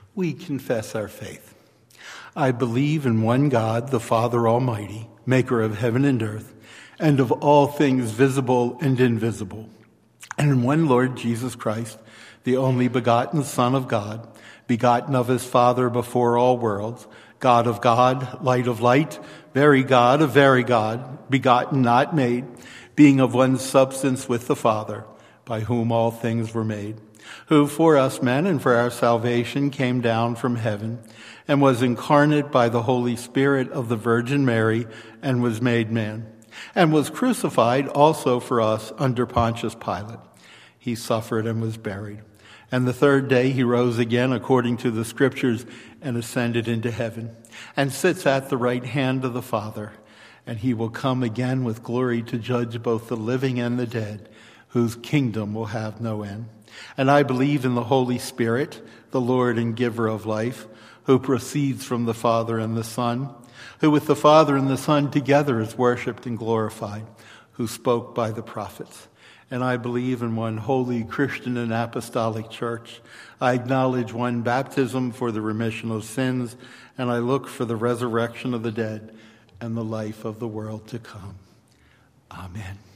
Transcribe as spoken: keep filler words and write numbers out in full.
We confess our faith. I believe in one God, the Father Almighty, maker of heaven and earth, and of all things visible and invisible, and in one Lord Jesus Christ, the only begotten Son of God, begotten of his Father before all worlds, God of God, light of light, very God of very God, begotten, not made, being of one substance with the Father, by whom all things were made, who for us men and for our salvation came down from heaven, and was incarnate by the Holy Spirit of the Virgin Mary, and was made man, and was crucified also for us under Pontius Pilate. He suffered and was buried. And the third day he rose again according to the Scriptures and ascended into heaven, and sits at the right hand of the Father. And he will come again with glory to judge both the living and the dead, whose kingdom will have no end. And I believe in the Holy Spirit, the Lord and giver of life, who proceeds from the Father and the Son, who with the Father and the Son together is worshipped and glorified, who spoke by the prophets. And I believe in one holy Christian and apostolic church. I acknowledge one baptism for the remission of sins, and I look for the resurrection of the dead and the life of the world to come. Amen.